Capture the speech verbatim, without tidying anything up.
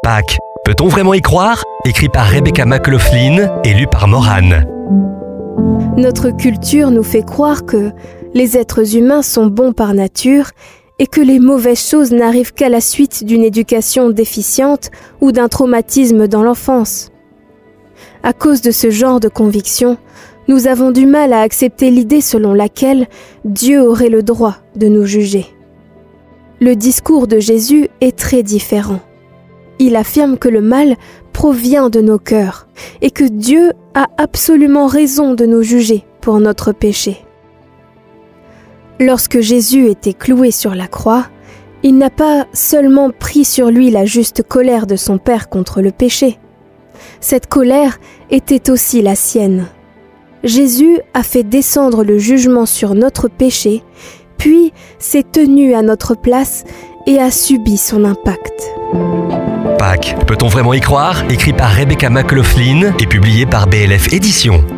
Pâques, peut-on vraiment y croire ? Écrit par Rebecca McLaughlin et lu par Morane. Notre culture nous fait croire que les êtres humains sont bons par nature et que les mauvaises choses n'arrivent qu'à la suite d'une éducation déficiente ou d'un traumatisme dans l'enfance. À cause de ce genre de conviction, nous avons du mal à accepter l'idée selon laquelle Dieu aurait le droit de nous juger. Le discours de Jésus est très différent. Il affirme que le mal provient de nos cœurs et que Dieu a absolument raison de nous juger pour notre péché. Lorsque Jésus était cloué sur la croix, il n'a pas seulement pris sur lui la juste colère de son Père contre le péché. Cette colère était aussi la sienne. Jésus a fait descendre le jugement sur notre péché, puis s'est tenu à notre place et a subi son impact. Pâques, peut-on vraiment y croire ? Écrit par Rebecca McLaughlin et publié par B L F Éditions.